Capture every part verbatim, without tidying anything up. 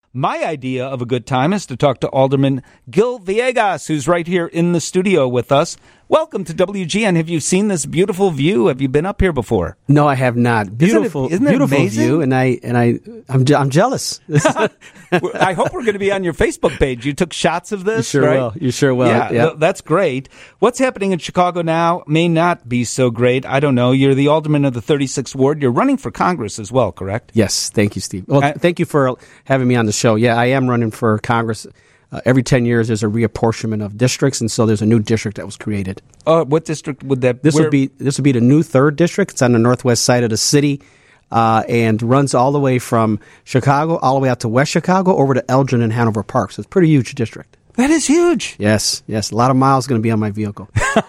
My idea of a good time is to talk to Alderman Gil Villegas, who's right here in the studio with us. Welcome to W G N. Have you seen this beautiful view? Have you been up here before? No, I have not. Beautiful, isn't it, isn't it beautiful amazing? view, and I and I I'm je- I'm jealous. I hope we're going to be on your Facebook page. You took shots of this, You sure right? will. You sure will. Yeah, Yeah. th- that's great. What's happening in Chicago now may not be so great. I don't know. You're the alderman of the thirty-sixth Ward. You're running for Congress as well, correct? Yes, thank you, Steve. Well, I- thank you for having me on the show. Yeah, I am running for Congress. Uh, every ten years, there's a reapportionment of districts, and so there's a new district that was created. Uh, what district would that? This where- would be this would be the new third district. It's on the northwest side of the city, uh, and runs all the way from Chicago all the way out to West Chicago over to Elgin and Hanover Park. So it's a pretty huge district. That is huge. Yes, yes, a lot of miles going to be on my vehicle.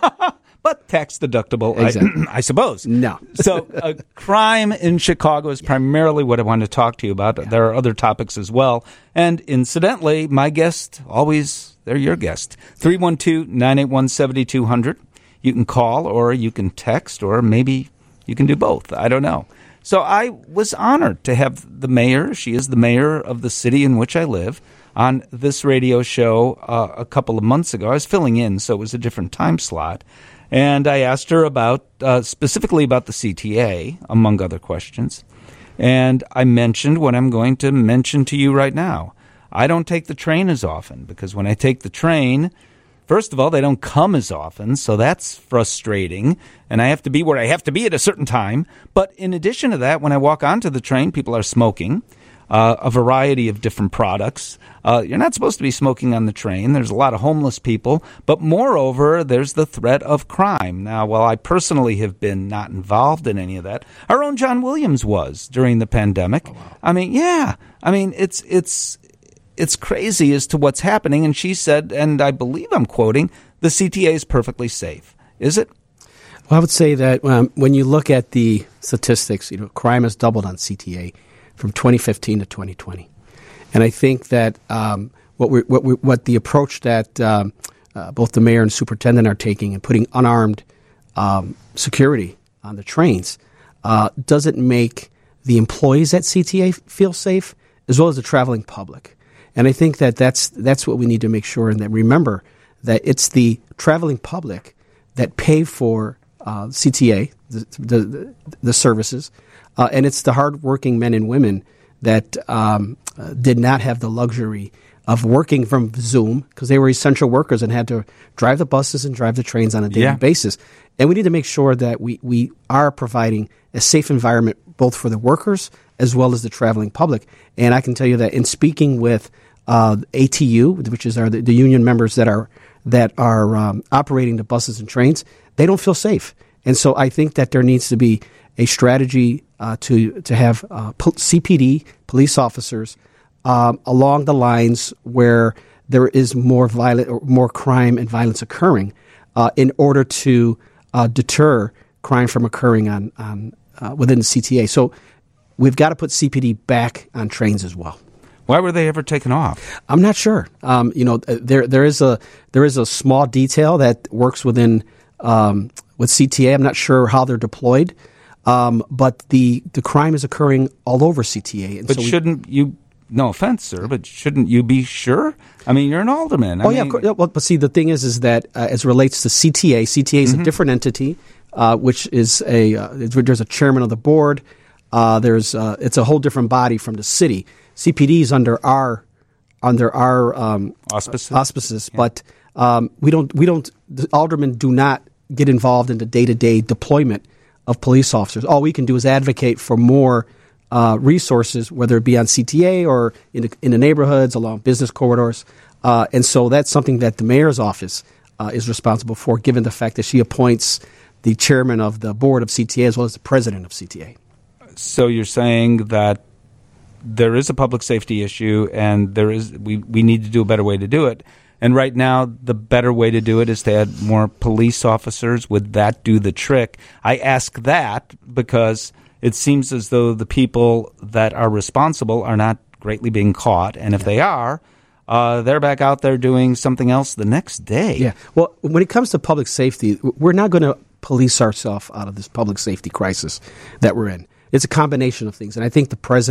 But tax deductible, Exactly. I, I suppose. No. So uh, crime in Chicago is primarily what I want to talk to you about. Yeah. There are other topics as well. And incidentally, my guest, always, they're your guest, three one two, nine eight one, seven two zero zero. You can call or you can text or maybe you can do both. I don't know. So I was honored to have the mayor, she is the mayor of the city in which I live, on this radio show uh, a couple of months ago. I was filling in, so it was a different time slot. And I asked her about, uh, specifically about the C T A, among other questions. And I mentioned what I'm going to mention to you right now. I don't take the train as often because when I take the train, first of all, they don't come as often, so that's frustrating. And I have to be where I have to be at a certain time. But in addition to that, when I walk onto the train, people are smoking. Uh, a variety of different products. Uh, you're not supposed to be smoking on the train. There's a lot of homeless people. But moreover, there's the threat of crime. Now, while I personally have been not involved in any of that, our own John Williams was during the pandemic. Oh, wow. I mean, yeah. I mean, it's it's it's crazy as to what's happening. And she said, and I believe I'm quoting, the C T A is perfectly safe. Is it? Well, I would say that um, when you look at the statistics, you know, crime has doubled on C T A from twenty fifteen to twenty twenty, and I think that um, what we what we, what the approach that um, uh, both the mayor and superintendent are taking and putting unarmed um, security on the trains uh, doesn't make the employees at C T A feel safe as well as the traveling public, and I think that that's that's what we need to make sure and that remember that it's the traveling public that pay for uh, C T A the the, the services. Uh, and it's the hardworking men and women that um, uh, did not have the luxury of working from Zoom because they were essential workers and had to drive the buses and drive the trains on a daily Yeah. basis. And we need to make sure that we, we are providing a safe environment both for the workers as well as the traveling public. And I can tell you that in speaking with uh, A T U, which is our, the, the union members that are that are um, operating the buses and trains, they don't feel safe. And so I think that there needs to be a strategy uh, to to have uh, C P D, police officers, um, along the lines where there is more violent, or more crime and violence occurring, uh, in order to uh, deter crime from occurring on, on uh, within the C T A. So we've got to put C P D back on trains as well. Why were they ever taken off? I'm not sure. Um, you know, there there is a there is a small detail that works within um, with C T A. I'm not sure how they're deployed. Um, but the, the crime is occurring all over C T A. And but so we, shouldn't you, no offense, sir, but shouldn't you be sure? I mean, you're an alderman. I oh, mean, yeah. Of course, well, but see, the thing is, is that uh, as it relates to C T A, C T A is mm-hmm. a different entity, uh, which is a, uh, there's a chairman of the board. Uh, there's, uh, it's a whole different body from the city. C P D is under our, under our, um, auspices, auspices yeah. but, um, we don't, we don't, the aldermen do not get involved in the day-to-day deployment of police officers. All we can do is advocate for more uh, resources, whether it be on C T A or in the, in the neighborhoods, along business corridors. Uh, and so that's something that the mayor's office uh, is responsible for, given the fact that she appoints the chairman of the board of C T A as well as the president of C T A. So you're saying that there is a public safety issue and there is we, we need to do a better way to do it. And right now, the better way to do it is to add more police officers. Would that do the trick? I ask that because it seems as though the people that are responsible are not greatly being caught. And if they are, uh, they're back out there doing something else the next day. Yeah. Well, when it comes to public safety, we're not going to police ourselves out of this public safety crisis that we're in. It's a combination of things. And I think the president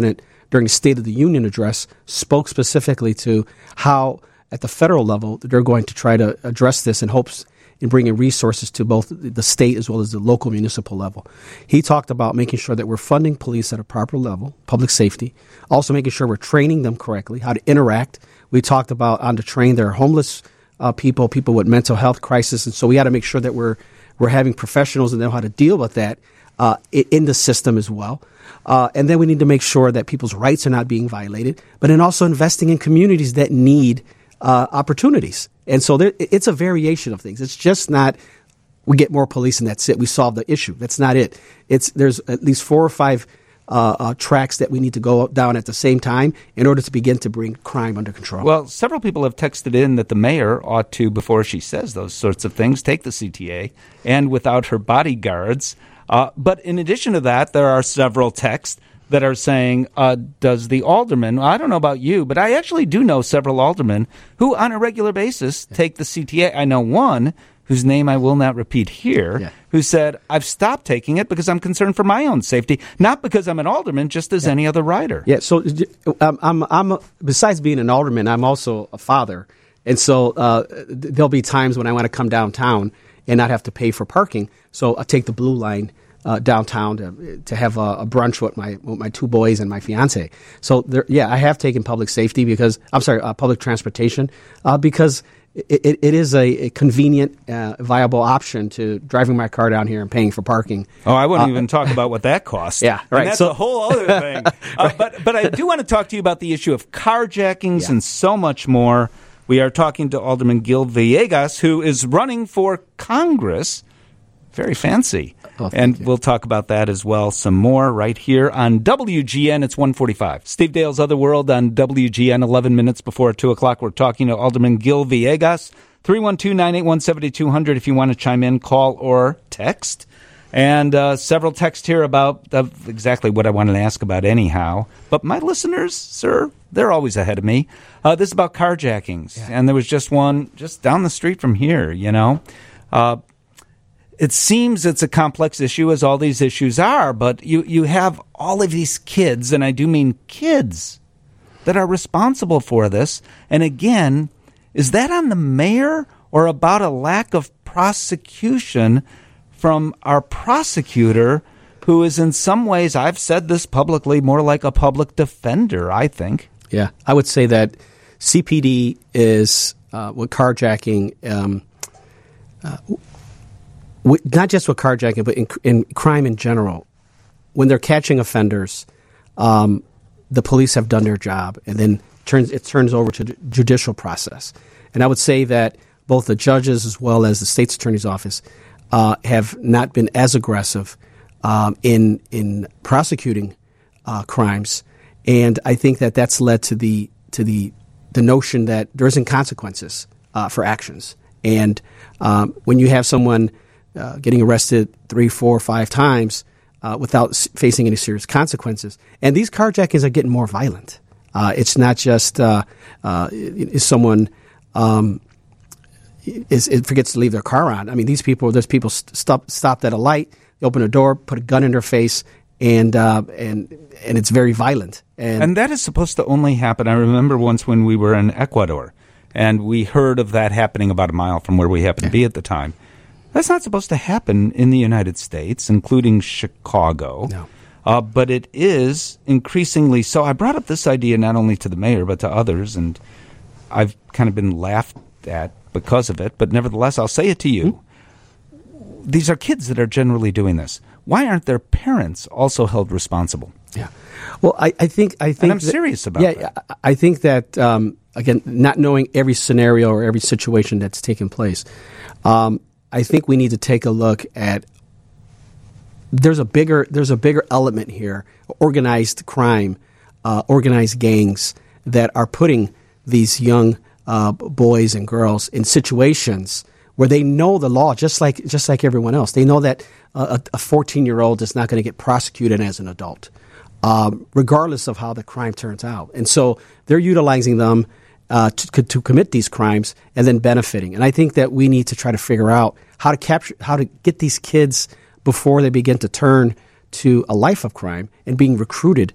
during the State of the Union address, spoke specifically to how, at the federal level, they're going to try to address this in hopes in bringing resources to both the state as well as the local municipal level. He talked about making sure that we're funding police at a proper level, public safety, also making sure we're training them correctly, how to interact. We talked about on to train their homeless uh, people, people with mental health crisis, and so we got to make sure that we're we're having professionals that know how to deal with that uh, in the system as well. Uh, and then we need to make sure that people's rights are not being violated, but then also investing in communities that need uh, opportunities. And so there, it's a variation of things. It's just not we get more police and that's it. We solve the issue. That's not it. It's there's at least four or five uh, uh, tracks that we need to go down at the same time in order to begin to bring crime under control. Well, several people have texted in that the mayor ought to, before she says those sorts of things, take the C T A and without her bodyguards. Uh, but in addition to that, there are several texts that are saying, uh, does the alderman, I don't know about you, but I actually do know several aldermen who on a regular basis yeah. take the C T A. I know one whose name I will not repeat here, yeah. who said, I've stopped taking it because I'm concerned for my own safety, not because I'm an alderman, just as yeah. any other rider. Yeah, so um, I'm, I'm, besides being an alderman, I'm also a father. And so uh, there'll be times when I want to come downtown and not have to pay for parking. So I take the Blue Line Uh, downtown to to have a, a brunch with my with my two boys and my fiance. So there, yeah, I have taken public safety because I'm sorry, uh, public transportation uh, because it, it, it is a, a convenient, uh, viable option to driving my car down here and paying for parking. Oh, I wouldn't uh, even talk about what that costs. Yeah, right. And that's so, a whole other thing. uh, right. But but I do want to talk to you about the issue of carjackings yeah. and so much more. We are talking to Alderman Gil Villegas, who is running for Congress. Very fancy. Oh, and you. We'll talk about that as well some more right here on W G N. It's one forty-five. Steve Dale's Other World on W G N, eleven minutes before two o'clock. We're talking to Alderman Gil Villegas. three one two, nine eight one, seven two zero zero if you want to chime in, call or text. And uh, several texts here about uh, exactly what I wanted to ask about anyhow. But my listeners, sir, they're always ahead of me. Uh, this is about carjackings. Yeah. And there was just one just down the street from here, you know. Uh It seems it's a complex issue, as all these issues are, but you, you have all of these kids, and I do mean kids, that are responsible for this. And again, is that on the mayor or about a lack of prosecution from our prosecutor, who is in some ways, I've said this publicly, more like a public defender, I think? Yeah, I would say that C P D is, uh, with carjacking, um, uh, not just with carjacking, but in, in crime in general, when they're catching offenders, um, the police have done their job, and then turns it turns over to the judicial process. And I would say that both the judges as well as the state's attorney's office uh, have not been as aggressive um, in in prosecuting uh, crimes, and I think that that's led to the to the the notion that there isn't consequences uh, for actions. And um, when you have someone Uh, getting arrested three, four, five times uh, without s- facing any serious consequences. And these carjackings are getting more violent. Uh, it's not just uh, uh, is someone um, is, is forgets to leave their car on. I mean, these people, there's people st- stop, stopped at a light, they open a door, put a gun in their face, and uh, and and it's very violent. And, and that is supposed to only happen. I remember once when we were in Ecuador, and we heard of that happening about a mile from where we happened yeah. to be at the time. That's not supposed to happen in the United States, including Chicago. No. Uh, but it is increasingly so. I brought up this idea not only to the mayor, but to others, and I've kind of been laughed at because of it. But nevertheless, I'll say it to you. Mm-hmm. These are kids that are generally doing this. Why aren't their parents also held responsible? Yeah. Well, I, I think I think and I'm that, serious about yeah, that. I think that um, again, not knowing every scenario or every situation that's taken place, um, I think we need to take a look at. There's a bigger there's a bigger element here, organized crime, uh, organized gangs that are putting these young uh, boys and girls in situations where they know the law, just like just like everyone else. They know that uh, a fourteen-year-old is not going to get prosecuted as an adult, um, regardless of how the crime turns out. And so they're utilizing them uh, to, to commit these crimes and then benefiting. And I think that we need to try to figure out how to capture, how to get these kids before they begin to turn to a life of crime and being recruited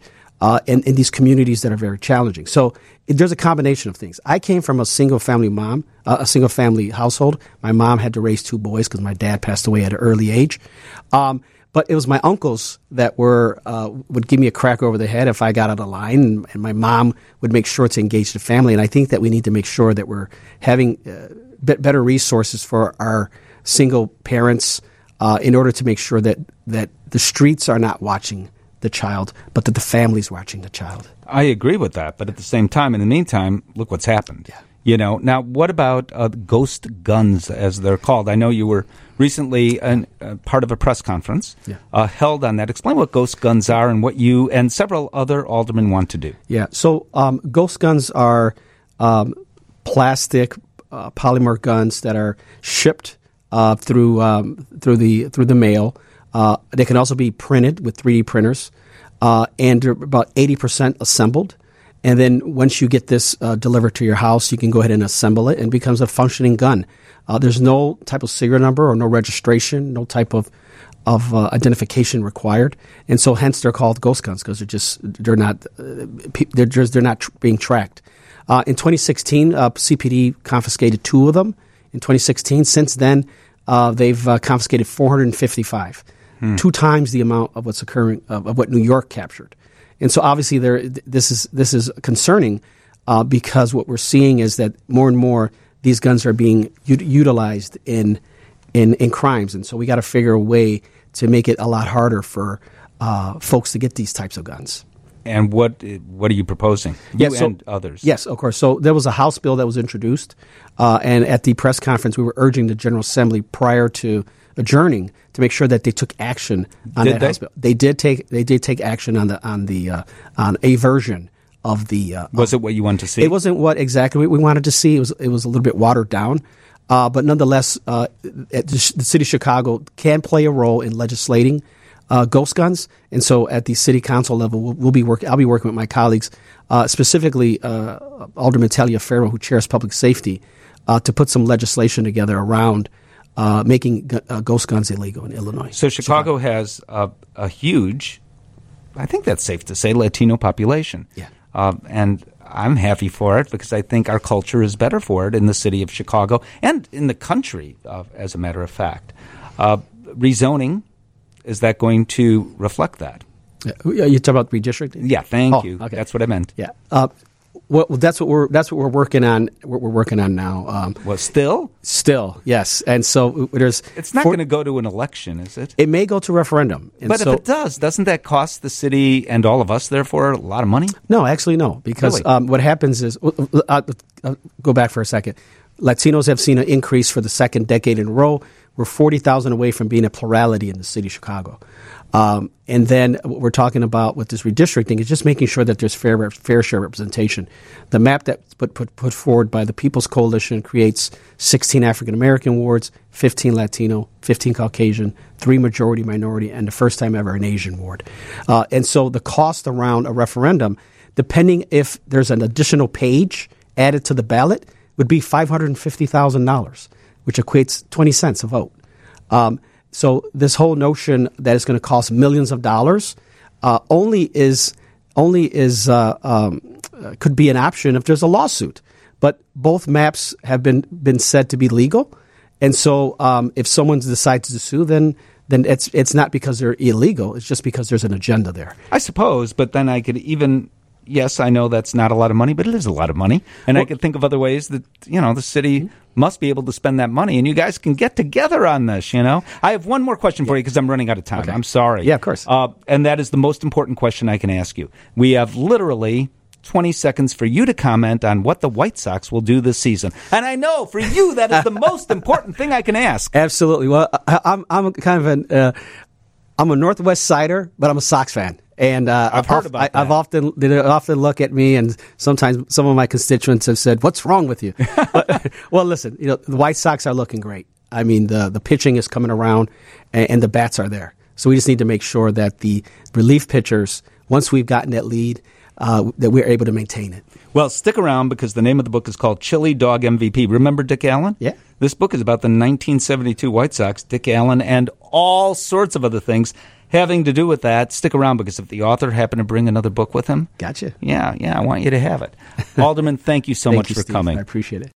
uh, in, in these communities that are very challenging. So it, there's a combination of things. I came from a single-family mom, uh, a single-family household. My mom had to raise two boys because my dad passed away at an early age. Um, but it was my uncles that were uh, would give me a crack over the head if I got out of line, and, and my mom would make sure to engage the family. And I think that we need to make sure that we're having uh, bit better resources for our single parents uh, in order to make sure that, that the streets are not watching the child, but that the family's watching the child. I agree with that, but at the same time, in the meantime, look what's happened. Yeah. You know, now what about uh, ghost guns, as they're called? I know you were recently an, uh, part of a press conference yeah. uh, held on that. Explain what ghost guns are and what you and several other aldermen want to do. Yeah, so um, ghost guns are um, plastic uh, polymer guns that are shipped uh, through um, through the through the mail. Uh, they can also be printed with three D printers, uh, and they're about eighty percent assembled. And then once you get this uh, delivered to your house, you can go ahead and assemble it, and it becomes a functioning gun. Uh, there's no type of serial number or no registration, no type of of uh, identification required, and so hence they're called ghost guns because they're just they're not uh, they're just they're not tr- being tracked. Uh, in twenty sixteen, uh, C P D confiscated two of them. In twenty sixteen, since then, uh, they've uh, confiscated four hundred fifty-five, hmm. two times the amount of what's occurring of, of what New York captured. And so obviously there, this is this is concerning uh, because what we're seeing is that more and more these guns are being u- utilized in, in in crimes, and so we got to figure a way to make it a lot harder for uh, folks to get these types of guns. And what what are you proposing? You yeah, so, and others. Yes, of course. So there was a House bill that was introduced, uh, and at the press conference we were urging the General Assembly prior to adjourning to make sure that they took action on did that they? House bill. They did take they did take action on the on the uh, on a version of the. Uh, was it what you wanted to see? It wasn't what exactly we wanted to see. It was it was a little bit watered down, uh, but nonetheless, uh, the city of Chicago can play a role in legislating uh, ghost guns, and so at the city council level, we'll, we'll be working. I'll be working with my colleagues, uh, specifically uh, Alderman Taliaferro, who chairs public safety, uh, to put some legislation together around. Uh, making uh, ghost guns illegal in Illinois. So Chicago, Chicago. has a, a huge, I think that's safe to say, Latino population. Yeah. Uh, and I'm happy for it because I think our culture is better for it in the city of Chicago and in the country, uh, as a matter of fact. Uh, rezoning, is that going to reflect that? Yeah, you talk about redistricting? Yeah, thank oh, you. Okay. That's what I meant. Yeah. Uh, Well, that's what we're that's what we're working on. What we're working on now. Um, well, still, still, yes. And so there's. It's not going to go to an election, is it? It may go to referendum. And but so, if it does, doesn't that cost the city and all of us, therefore, a lot of money? No, actually, no. Because really? um, what happens is, uh, uh, go back for a second. Latinos have seen an increase for the second decade in a row. We're forty thousand away from being a plurality in the city of Chicago. Um, and then what we're talking about with this redistricting is just making sure that there's fair fair share representation. The map that's put, put, put forward by the People's Coalition creates sixteen African American wards, fifteen Latino, fifteen Caucasian, three majority minority, and the first time ever an Asian ward. Uh, and so the cost around a referendum, depending if there's an additional page added to the ballot, would be five hundred fifty thousand dollars, which equates twenty cents a vote. Um, So this whole notion that it's going to cost millions of dollars uh, only is only is uh, um, uh, could be an option if there's a lawsuit. But both maps have been been said to be legal, and so um, if someone decides to sue, then then it's it's not because they're illegal. It's just because there's an agenda there. I suppose, but then I could even. Yes, I know that's not a lot of money, but it is a lot of money. And well, I could think of other ways that, you know, the city mm-hmm. must be able to spend that money. And you guys can get together on this, you know. I have one more question for you because I'm running out of time. Okay. I'm sorry. Yeah, of course. Uh, and that is the most important question I can ask you. We have literally twenty seconds for you to comment on what the White Sox will do this season. And I know for you that is the most important thing I can ask. Absolutely. Well, I, I'm, I'm kind of an, uh, I'm a Northwest Sider, but I'm a Sox fan. And uh, I've heard about I, that. I've often they often look at me, and sometimes some of my constituents have said, "What's wrong with you?" but, well, listen, you know, the White Sox are looking great. I mean, the the pitching is coming around, and, and the bats are there. So we just need to make sure that the relief pitchers, once we've gotten that lead, uh, that we're able to maintain it. Well, stick around because the name of the book is called Chili Dog M V P. Remember Dick Allen? Yeah. This book is about the nineteen seventy-two White Sox, Dick Allen, and all sorts of other things having to do with that, stick around, because if the author happened to bring another book with him, Gotcha. yeah, yeah, I want you to have it. Alderman, thank you so Thank much you, for Steve. coming. I appreciate it.